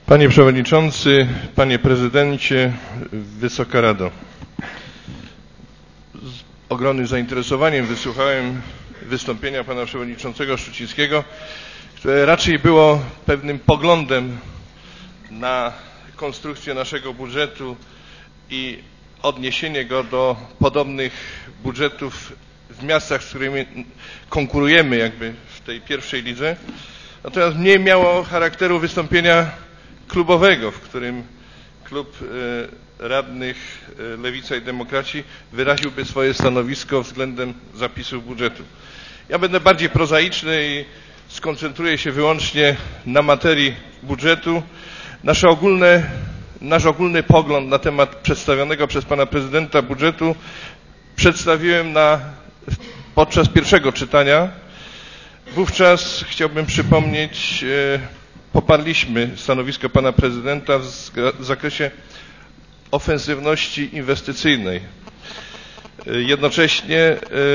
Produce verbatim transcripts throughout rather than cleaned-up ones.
Panie Przewodniczący, Panie Prezydencie, Wysoka Rado. Z ogromnym zainteresowaniem wysłuchałem wystąpienia Pana Przewodniczącego Szczucińskiego, które raczej było pewnym poglądem na konstrukcję naszego budżetu i odniesienie go do podobnych budżetów w miastach, z którymi konkurujemy jakby w tej pierwszej lidze. Natomiast mniej miało charakteru wystąpienia klubowego, w którym klub radnych Lewica i Demokraci wyraziłby swoje stanowisko względem zapisów budżetu. Ja będę bardziej prozaiczny i skoncentruję się wyłącznie na materii budżetu. Nasze ogólne, nasz ogólny pogląd na temat przedstawionego przez Pana Prezydenta budżetu przedstawiłem na, podczas pierwszego czytania. Wówczas chciałbym przypomnieć, poparliśmy stanowisko Pana Prezydenta w zakresie ofensywności inwestycyjnej. Jednocześnie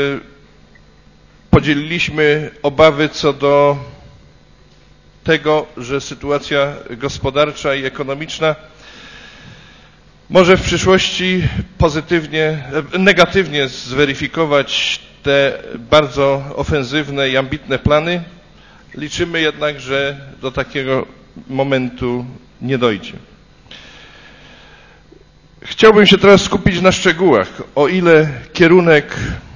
podzieliliśmy obawy co do tego, że sytuacja gospodarcza i ekonomiczna może w przyszłości pozytywnie, negatywnie zweryfikować te bardzo ofensywne i ambitne plany. Liczymy jednak, że do takiego momentu nie dojdzie. Chciałbym się teraz skupić na szczegółach. O ile kierunek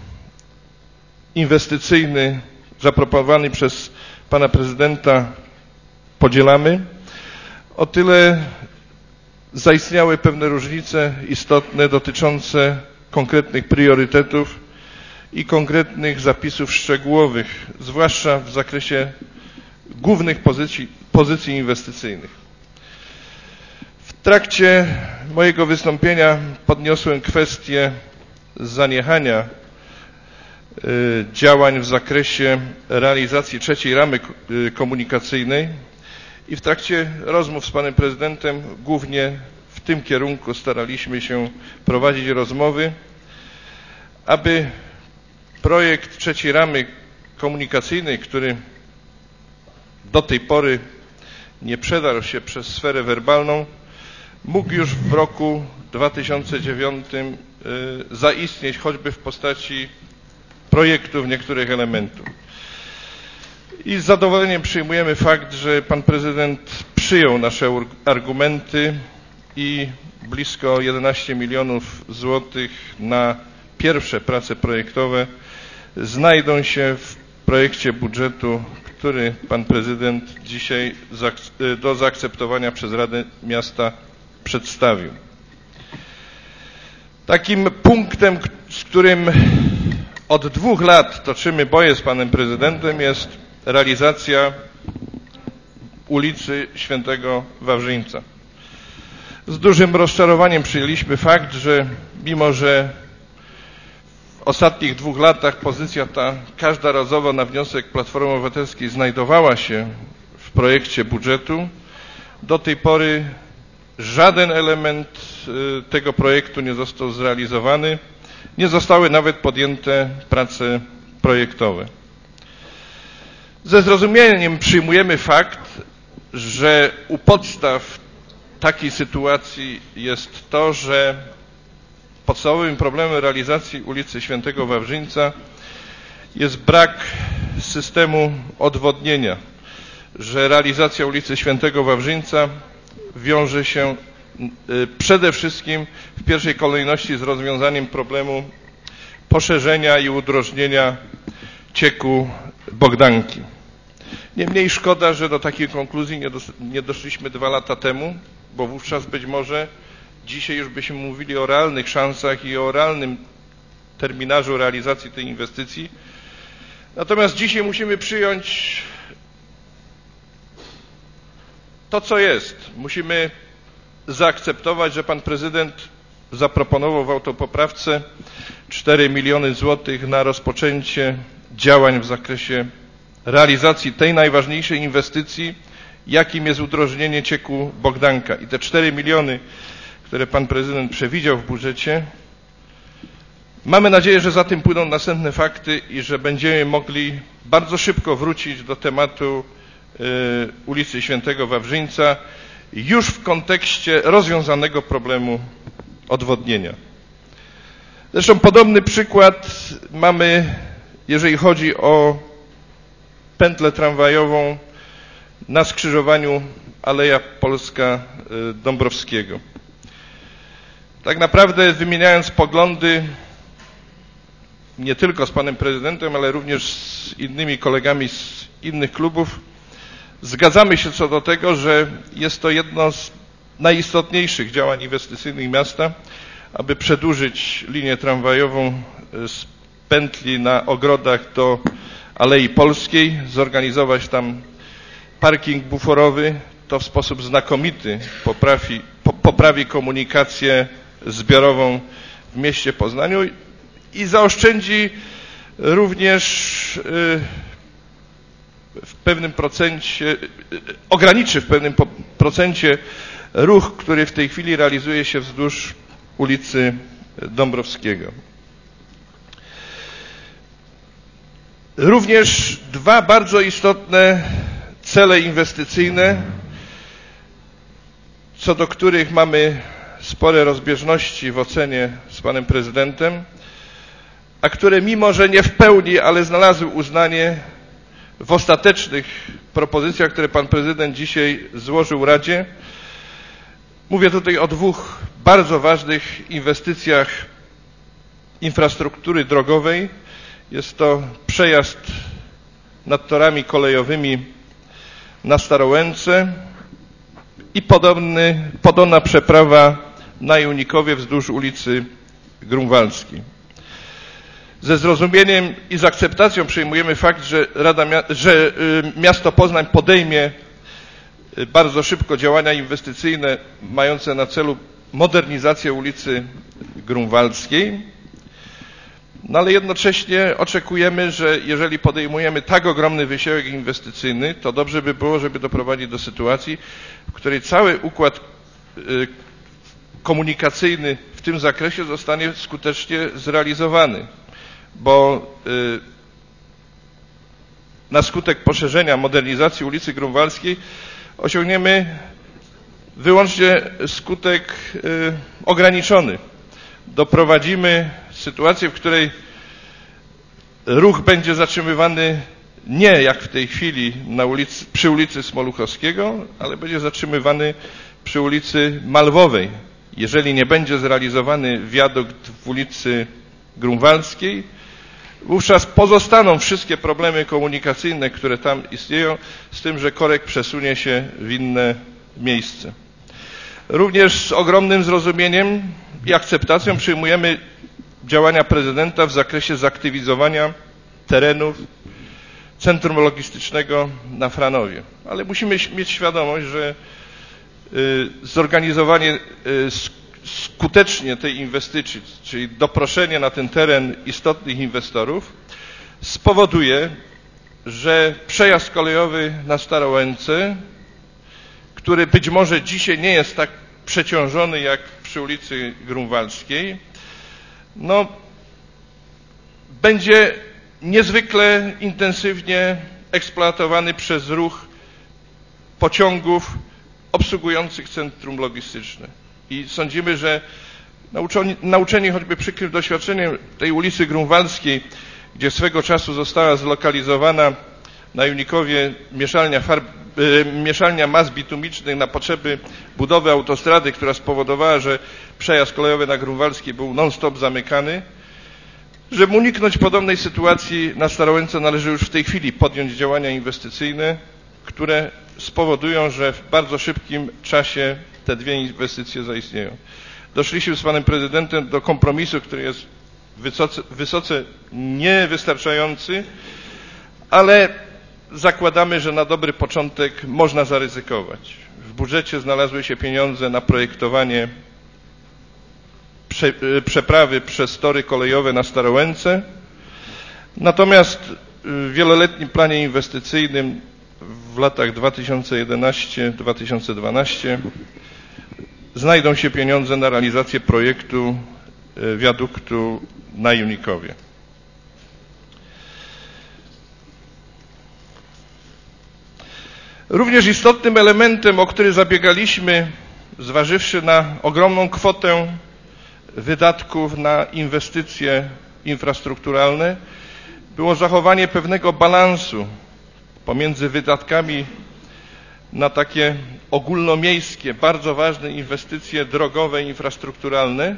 inwestycyjny zaproponowany przez Pana Prezydenta podzielamy, o tyle zaistniały pewne różnice istotne dotyczące konkretnych priorytetów i konkretnych zapisów szczegółowych, zwłaszcza w zakresie głównych pozycji, pozycji inwestycyjnych. W trakcie mojego wystąpienia podniosłem kwestię zaniechania y, działań w zakresie realizacji trzeciej ramy komunikacyjnej i w trakcie rozmów z Panem Prezydentem głównie w tym kierunku staraliśmy się prowadzić rozmowy, aby projekt trzeciej ramy komunikacyjnej, który do tej pory nie przedarł się przez sferę werbalną, mógł już w roku dwa tysiące dziewiątym zaistnieć choćby w postaci projektów niektórych elementów. I z zadowoleniem przyjmujemy fakt, że Pan Prezydent przyjął nasze argumenty i blisko jedenaście milionów złotych na pierwsze prace projektowe znajdą się w projekcie budżetu, który Pan Prezydent dzisiaj do zaakceptowania przez Radę Miasta przedstawił. Takim punktem, z którym od dwóch lat toczymy boje z Panem Prezydentem, jest realizacja ulicy Świętego Wawrzyńca. Z dużym rozczarowaniem przyjęliśmy fakt, że mimo że w ostatnich dwóch latach pozycja ta każdorazowo na wniosek Platformy Obywatelskiej znajdowała się w projekcie budżetu, do tej pory żaden element tego projektu nie został zrealizowany, nie zostały nawet podjęte prace projektowe. Ze zrozumieniem przyjmujemy fakt, że u podstaw takiej sytuacji jest to, że podstawowym problemem realizacji ulicy Świętego Wawrzyńca jest brak systemu odwodnienia, że realizacja ulicy Świętego Wawrzyńca wiąże się przede wszystkim w pierwszej kolejności z rozwiązaniem problemu poszerzenia i udrożnienia cieku Bogdanki. Niemniej szkoda, że do takiej konkluzji nie, dos nie doszliśmy dwa lata temu, bo wówczas być może dzisiaj już byśmy mówili o realnych szansach i o realnym terminarzu realizacji tej inwestycji. Natomiast dzisiaj musimy przyjąć to, co jest. Musimy zaakceptować, że Pan Prezydent zaproponował w autopoprawce cztery miliony złotych na rozpoczęcie działań w zakresie realizacji tej najważniejszej inwestycji, jakim jest udrożnienie cieku Bogdanka. I te cztery miliony, które Pan Prezydent przewidział w budżecie, mamy nadzieję, że za tym pójdą następne fakty i że będziemy mogli bardzo szybko wrócić do tematu y, ulicy Świętego Wawrzyńca już w kontekście rozwiązanego problemu odwodnienia. Zresztą podobny przykład mamy, jeżeli chodzi o pętlę tramwajową na skrzyżowaniu Aleja Polska Dąbrowskiego. Tak naprawdę, wymieniając poglądy nie tylko z panem prezydentem, ale również z innymi kolegami z innych klubów, zgadzamy się co do tego, że jest to jedno z najistotniejszych działań inwestycyjnych miasta, aby przedłużyć linię tramwajową z pętli na Ogrodach do Alei Polskiej, zorganizować tam parking buforowy. To w sposób znakomity poprawi, poprawi komunikację zbiorową w mieście Poznaniu i zaoszczędzi również w pewnym procencie, ograniczy w pewnym procencie ruch, który w tej chwili realizuje się wzdłuż ulicy Dąbrowskiego. Również dwa bardzo istotne cele inwestycyjne, co do których mamy spore rozbieżności w ocenie z panem prezydentem, a które mimo, że nie w pełni, ale znalazły uznanie w ostatecznych propozycjach, które pan prezydent dzisiaj złożył Radzie. Mówię tutaj o dwóch bardzo ważnych inwestycjach infrastruktury drogowej. Jest to przejazd nad torami kolejowymi na Starołęce i podobny, podobna przeprawa na Junikowie wzdłuż ulicy Grunwaldzkiej. Ze zrozumieniem i z akceptacją przyjmujemy fakt, że, Rada, że miasto Poznań podejmie bardzo szybko działania inwestycyjne mające na celu modernizację ulicy Grunwaldzkiej, no ale jednocześnie oczekujemy, że jeżeli podejmujemy tak ogromny wysiłek inwestycyjny, to dobrze by było, żeby doprowadzić do sytuacji, w której cały układ komunikacyjny w tym zakresie zostanie skutecznie zrealizowany, bo na skutek poszerzenia, modernizacji ulicy Grunwaldzkiej osiągniemy wyłącznie skutek ograniczony. Doprowadzimy sytuację, w której ruch będzie zatrzymywany nie jak w tej chwili na ulicy, przy ulicy Smoluchowskiego, ale będzie zatrzymywany przy ulicy Malwowej. Jeżeli nie będzie zrealizowany wiadukt w ulicy Grunwaldzkiej, wówczas pozostaną wszystkie problemy komunikacyjne, które tam istnieją, z tym, że korek przesunie się w inne miejsce. Również z ogromnym zrozumieniem i akceptacją przyjmujemy działania prezydenta w zakresie zaktywizowania terenów centrum logistycznego na Franowie. Ale musimy mieć świadomość, że zorganizowanie skutecznie tej inwestycji, czyli doproszenie na ten teren istotnych inwestorów, spowoduje, że przejazd kolejowy na Starołęce, który być może dzisiaj nie jest tak przeciążony jak przy ulicy Grunwaldzkiej, no, będzie niezwykle intensywnie eksploatowany przez ruch pociągów obsługujących centrum logistyczne. I sądzimy, że nauczeni, nauczeni choćby przykrym doświadczeniem tej ulicy Grunwaldzkiej, gdzie swego czasu została zlokalizowana na Junikowie mieszalnia, farb, y, mieszalnia mas bitumicznych na potrzeby budowy autostrady, która spowodowała, że przejazd kolejowy na Grunwaldzkiej był non-stop zamykany. Żeby uniknąć podobnej sytuacji na Starołęce, należy już w tej chwili podjąć działania inwestycyjne, które spowodują, że w bardzo szybkim czasie te dwie inwestycje zaistnieją. Doszliśmy z panem prezydentem do kompromisu, który jest wysoce, wysoce niewystarczający, ale zakładamy, że na dobry początek można zaryzykować. W budżecie znalazły się pieniądze na projektowanie prze, przeprawy przez tory kolejowe na Starołęce, natomiast w wieloletnim planie inwestycyjnym w latach dwa tysiące jedenastym do dwa tysiące dwunastego znajdą się pieniądze na realizację projektu wiaduktu na Junikowie. Również istotnym elementem, o który zabiegaliśmy, zważywszy na ogromną kwotę wydatków na inwestycje infrastrukturalne, było zachowanie pewnego balansu pomiędzy wydatkami na takie ogólnomiejskie, bardzo ważne inwestycje drogowe i infrastrukturalne,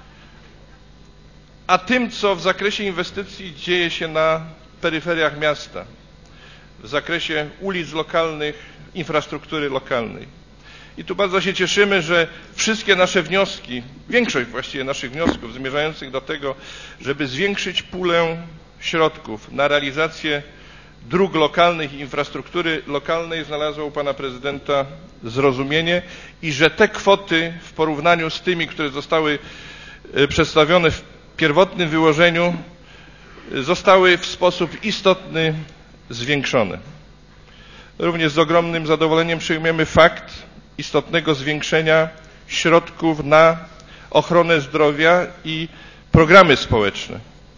a tym, co w zakresie inwestycji dzieje się na peryferiach miasta, w zakresie ulic lokalnych, infrastruktury lokalnej. I tu bardzo się cieszymy, że wszystkie nasze wnioski, większość właściwie naszych wniosków zmierzających do tego, żeby zwiększyć pulę środków na realizację dróg lokalnych i infrastruktury lokalnej, znalazło u pana prezydenta zrozumienie i że te kwoty w porównaniu z tymi, które zostały przedstawione w pierwotnym wyłożeniu, zostały w sposób istotny zwiększone. Również z ogromnym zadowoleniem przyjmujemy fakt istotnego zwiększenia środków na ochronę zdrowia i programy społeczne.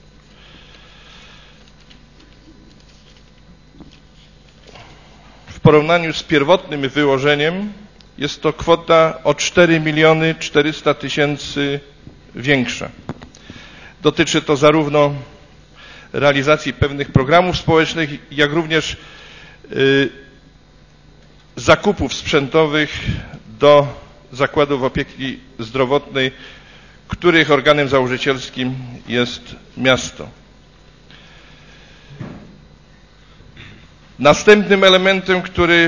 W porównaniu z pierwotnym wyłożeniem jest to kwota o cztery miliony czterysta tysięcy większa. Dotyczy to zarówno realizacji pewnych programów społecznych, jak również y, zakupów sprzętowych do zakładów opieki zdrowotnej, których organem założycielskim jest miasto. Następnym elementem, który,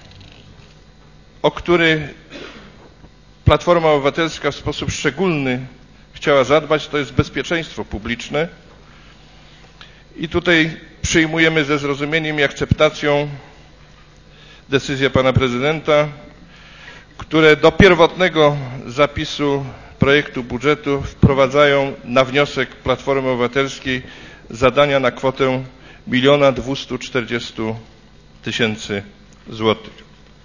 o który Platforma Obywatelska w sposób szczególny chciała zadbać, to jest bezpieczeństwo publiczne. I tutaj przyjmujemy ze zrozumieniem i akceptacją decyzję pana prezydenta, które do pierwotnego zapisu projektu budżetu wprowadzają na wniosek Platformy Obywatelskiej zadania na kwotę miliona dwieście czterdzieści tysięcy złotych.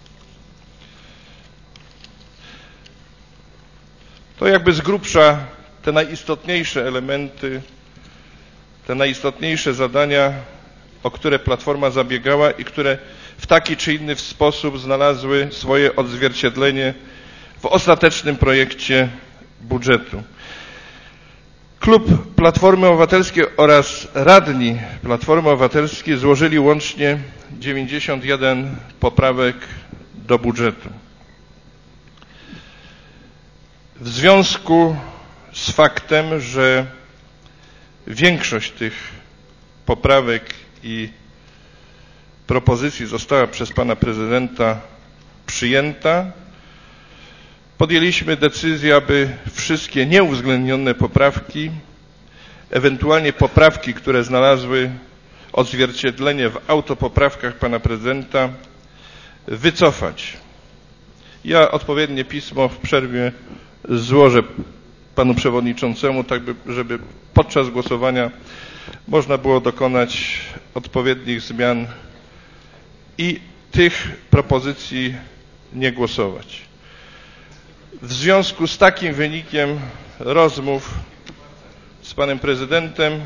To jakby z grubsza te najistotniejsze elementy, te najistotniejsze zadania, o które Platforma zabiegała i które w taki czy inny sposób znalazły swoje odzwierciedlenie w ostatecznym projekcie budżetu. Klub Platformy Obywatelskiej oraz radni Platformy Obywatelskiej złożyli łącznie dziewięćdziesiąt jeden poprawek do budżetu. W związku z faktem, że większość tych poprawek i propozycji została przez pana prezydenta przyjęta, podjęliśmy decyzję, aby wszystkie nieuwzględnione poprawki, ewentualnie poprawki, które znalazły odzwierciedlenie w autopoprawkach pana prezydenta, wycofać. Ja odpowiednie pismo w przerwie złożę panu przewodniczącemu, tak by, żeby podczas głosowania można było dokonać odpowiednich zmian i tych propozycji nie głosować. W związku z takim wynikiem rozmów z panem prezydentem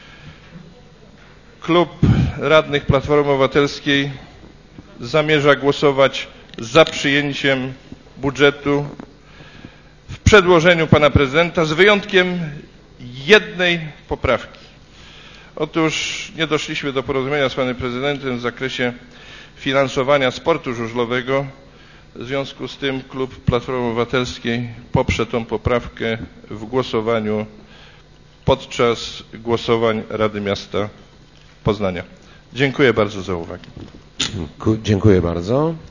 klub radnych Platformy Obywatelskiej zamierza głosować za przyjęciem budżetu w przedłożeniu pana prezydenta z wyjątkiem jednej poprawki. Otóż nie doszliśmy do porozumienia z panem prezydentem w zakresie finansowania sportu żużlowego. W związku z tym klub Platformy Obywatelskiej poprze tą poprawkę w głosowaniu podczas głosowań Rady Miasta Poznania. Dziękuję bardzo za uwagę. Dziękuję bardzo.